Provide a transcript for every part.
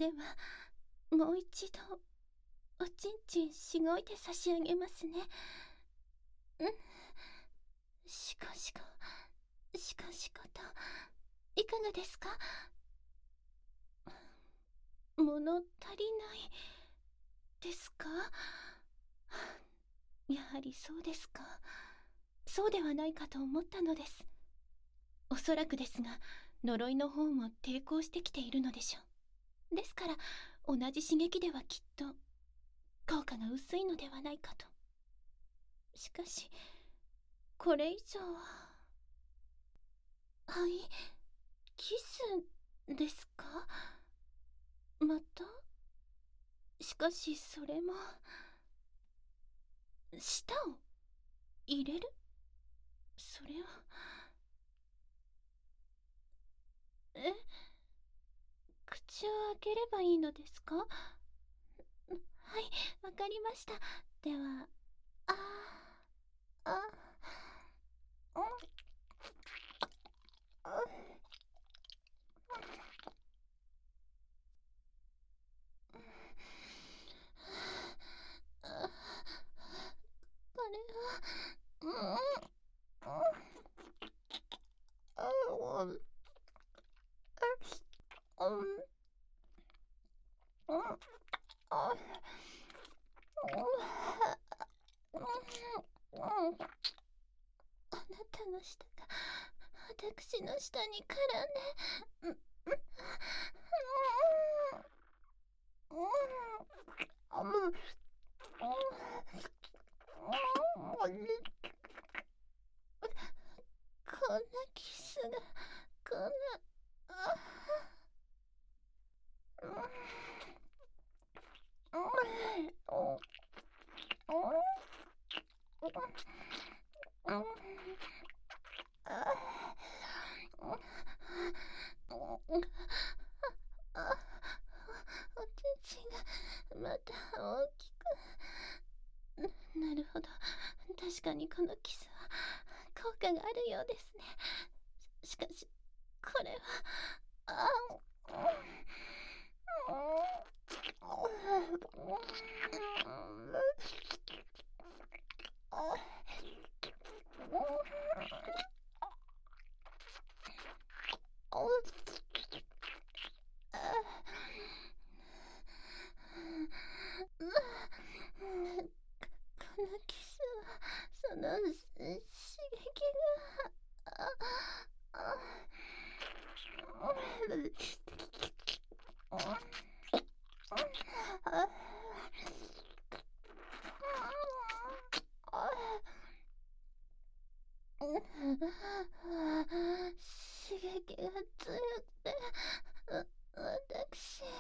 ではもう一度おちんちんしごいて差し上げますね。しこしこしこしこといかがですか？物足りないですか？やはりそうですか。そうではないかと思ったのです。おそらくですが、呪いの方も抵抗してきているのでしょう。ですから同じ刺激ではきっと効果が薄いのではないかと。しかしこれ以上は。はい、キスですか？また？しかしそれも舌を入れる？それは。口を開ければいいのですか？はい、わかりました。では、ああ、うん、これは、あなたの舌が私の舌に絡んで、こんなキスが、こんな、おちんちんがまた大きく。なるほど、確かにこのキスは効果があるようですね。しかしこれは、このキスはその刺激が、刺激が強くて、私、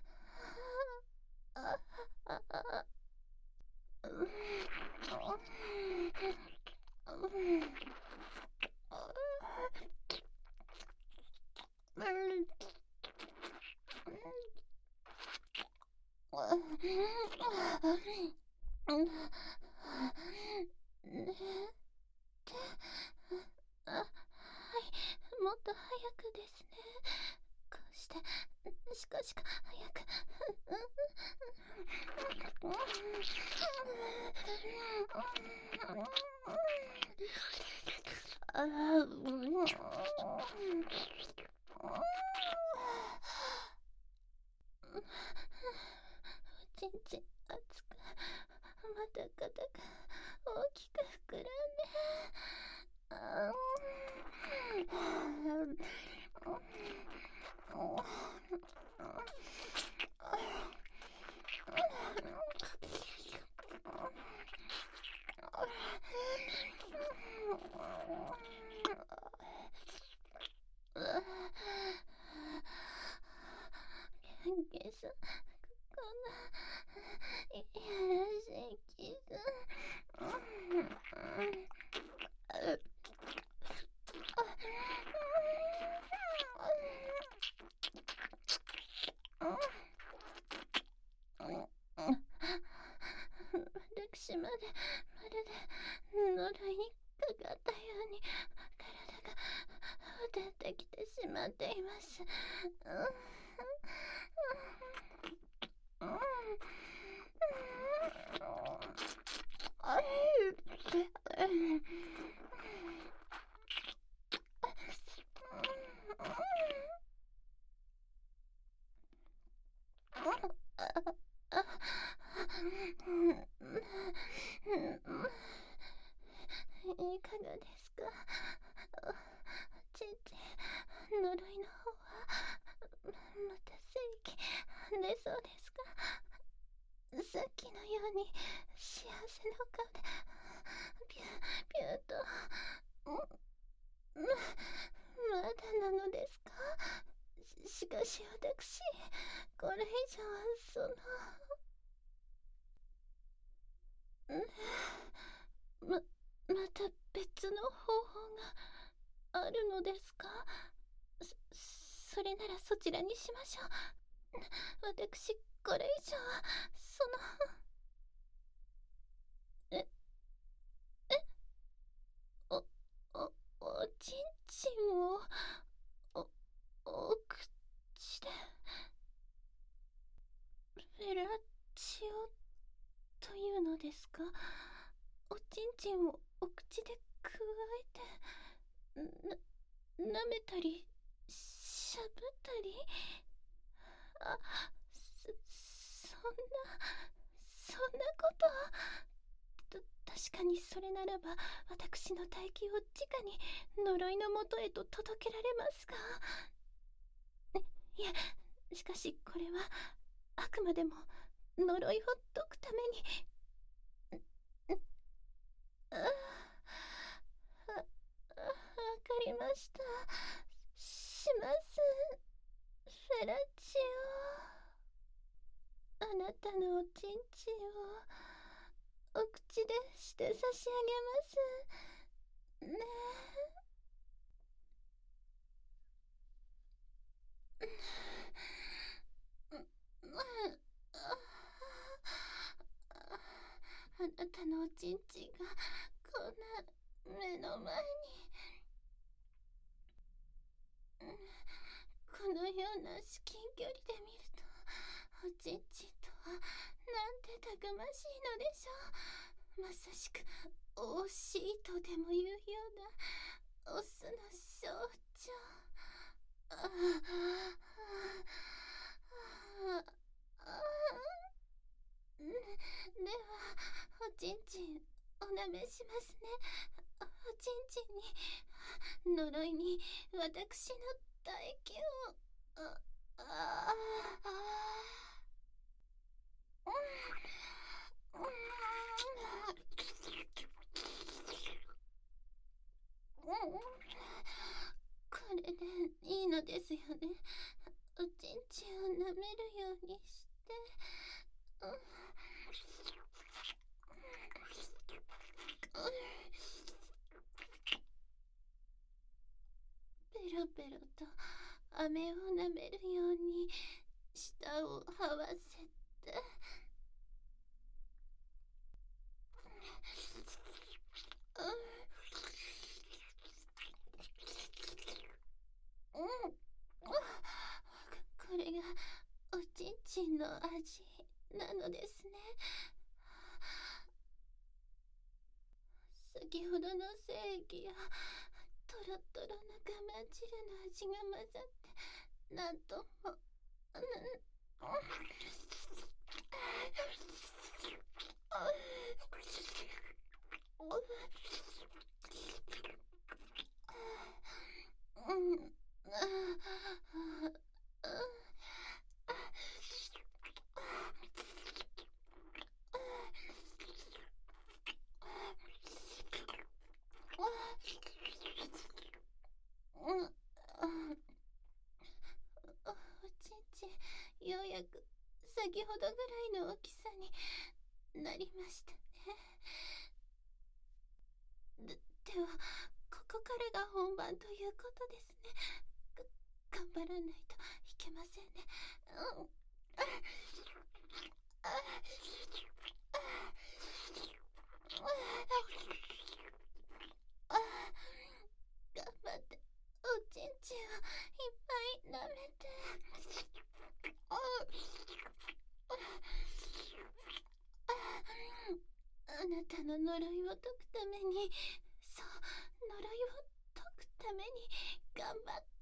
はい、もっと早くですね。こうしてしか早く。おちんちん熱く、またかたく大きく膨らんで、ゲス、こんないやらしいキス。私までまるで呪いにかかったように体がほてってきてしまっています。 ように幸せな顔でピュピューと。まだなのですか？しかし私、これ以上はまた別の方法があるのですか？それならそちらにしましょう。私、これ以上は、え、お、おちんちんを、お口で、フェラチオというのですか？おちんちんをお口でくわえて、舐めたり、しゃぶったり。あ、そんなこと。確かにそれならば、私の唾液を直に呪いのもとへと届けられますが。いえ、しかしこれは、あくまでも呪いを解くために。わかりました。します。フェラチオ。あなたのおちんちんをお口でして差し上げますね。あなたのおちんちんがこんな目の前に。このような至近距離で見ると、おちんちんとはなんてたくましいのでしょう。まさしく惜しいとでもいうようなオスの象徴。あでは、おちんちんおなめしますね。おちんちんに呪いに私の唾液を。これでいいのですよね。おちんちんを舐めるようにして。ペロペロと飴を舐めるように舌を這わせて。これがおちんちんの味なのですね。先ほどの正義やトロトロの我慢汁の味が混ざってなんとも。おちんちん、ようやく先ほどぐらいの大きさになりましたね。では、ここからが本番ということですね。頑張らないといけませんね。頑張っておちんちんをいっぱい舐めて。あなたの呪いを解くために、そう、呪いを解くために頑張って。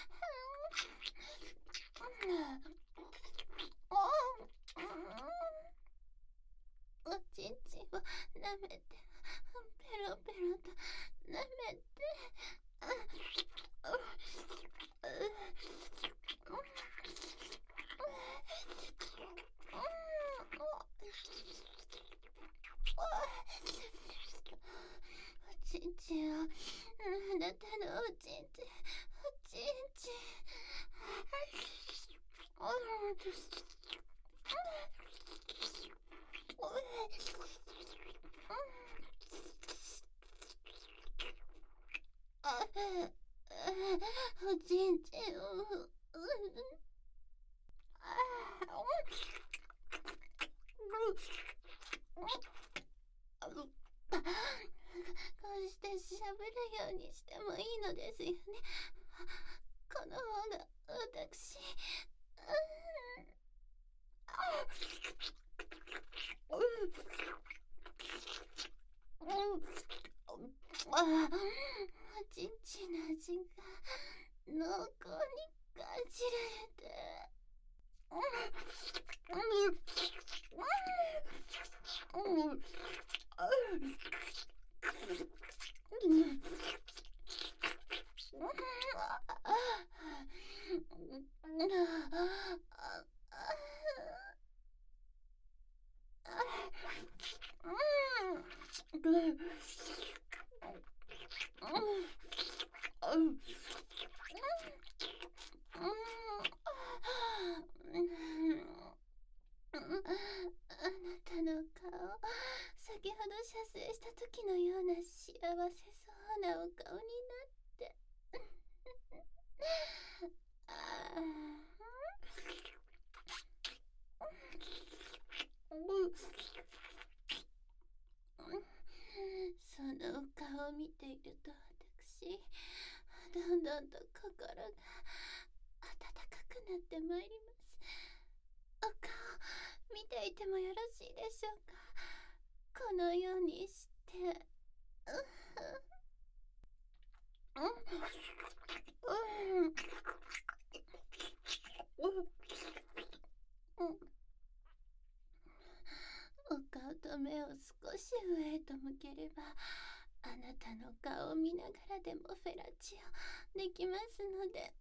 おちんちんを舐めて、ペロペロと舐めて。 ちんちんを、あなたのおちんちん、おちんちん。おちんちんを、こうしてしゃべるようにしてもいいのですよね。この方が私、おちんちんの味が濃厚に感じられて。あなたの顔、先ほど射精した時のような幸せそうなお顔になって。そのお顔を見ていると私、どんどんと心が温かくなってまいります。お顔見ていてもよろしいでしょうか。このようにしてお顔と目を少し上へと向ければ、あなたの顔を見ながらでもフェラチオできますので。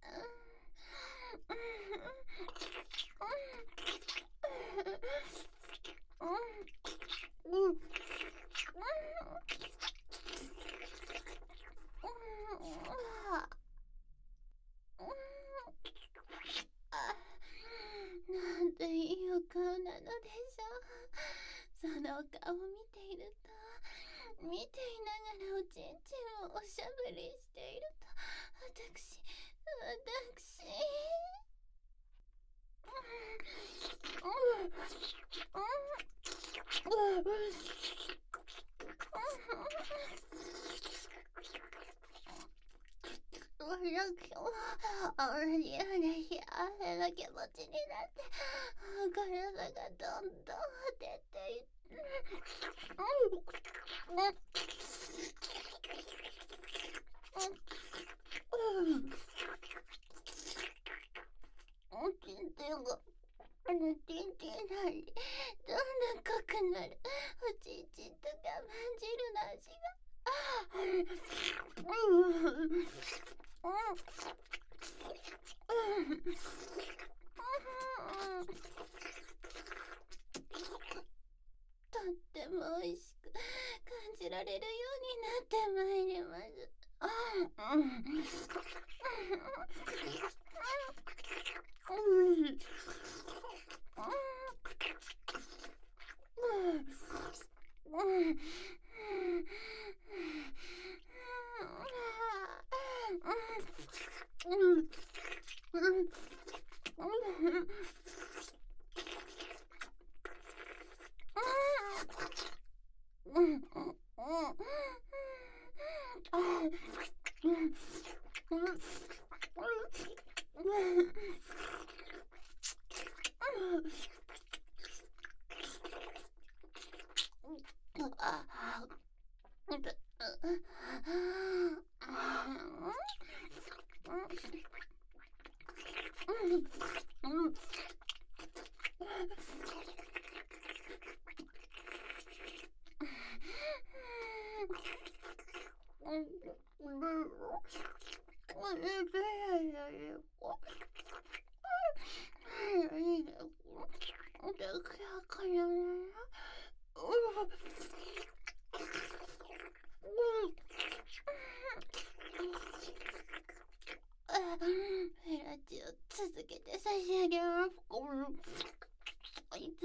なんていいお顔なのでしょう。そのお顔を見ていると、見ていながらおちんちんをおしゃぶりしていると、私嬉しい汗の気持ちになって、体がどんどん果てていって、おちんちんがちんちんなりどんどん濃くなるおちんちんと我慢汁の味がとっても美味しく感じられるようになってまいります。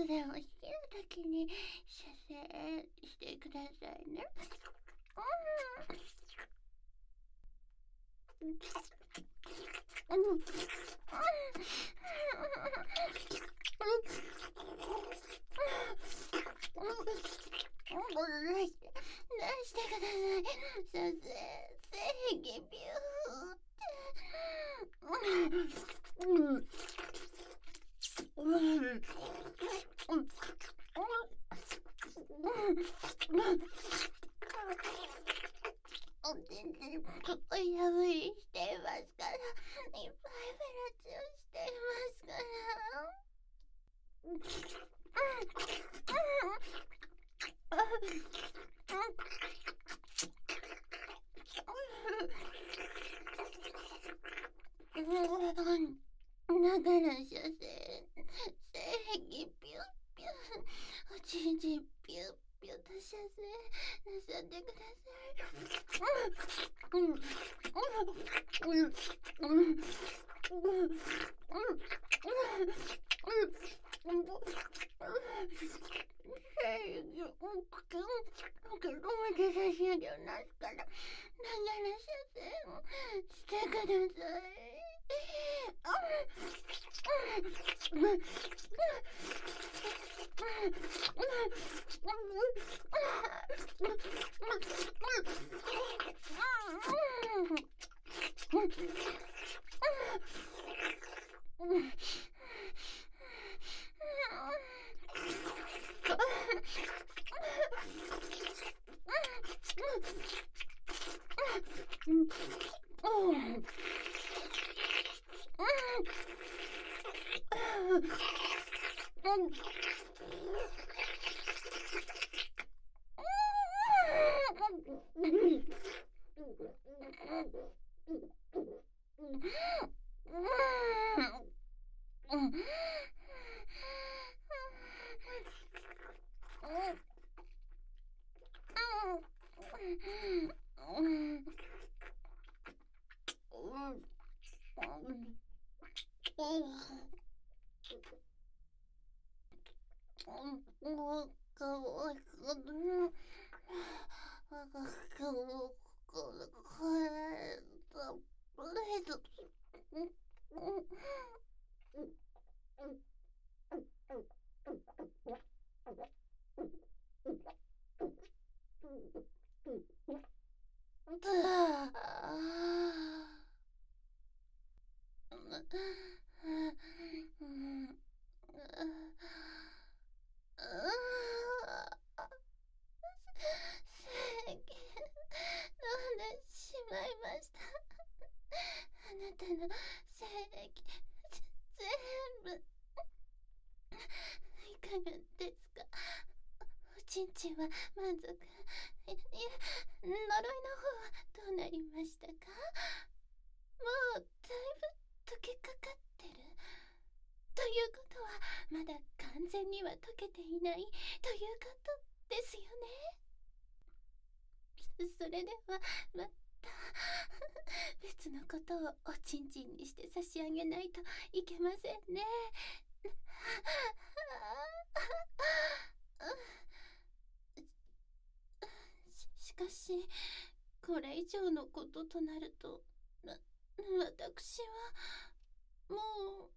でも好きな時に射精してくださいね。出してください。射精、精液ビューおちんちんおやぶりしていますから、いっぱいフェラチオしていますからだから射精、精液ピュッピュッ、おちんちんピュッピュッと射精なさってくださちんちんは満足。いや、呪いの方はどうなりましたか？もうだいぶ溶けかかってる。ということはまだ完全には溶けていないということですよね。それではまた別のことをおちんちんにして差し上げないといけませんね。しかしこれ以上のこととなると私はもう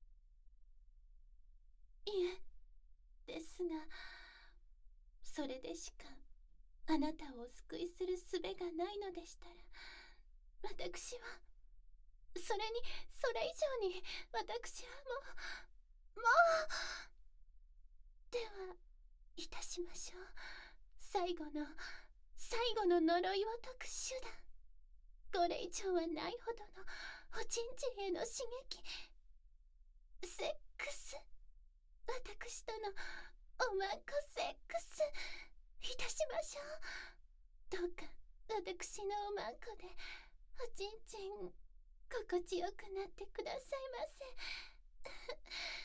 いえですが、それでしかあなたをお救いする術がないのでしたら、私はそれ以上に私はもうではいたしましょう。最後の呪いを解く手段。これ以上はないほどのおちんちんへの刺激、セックス。私とのおまんこセックスいたしましょう。どうか私のおまんこでおちんちん心地よくなってくださいませ。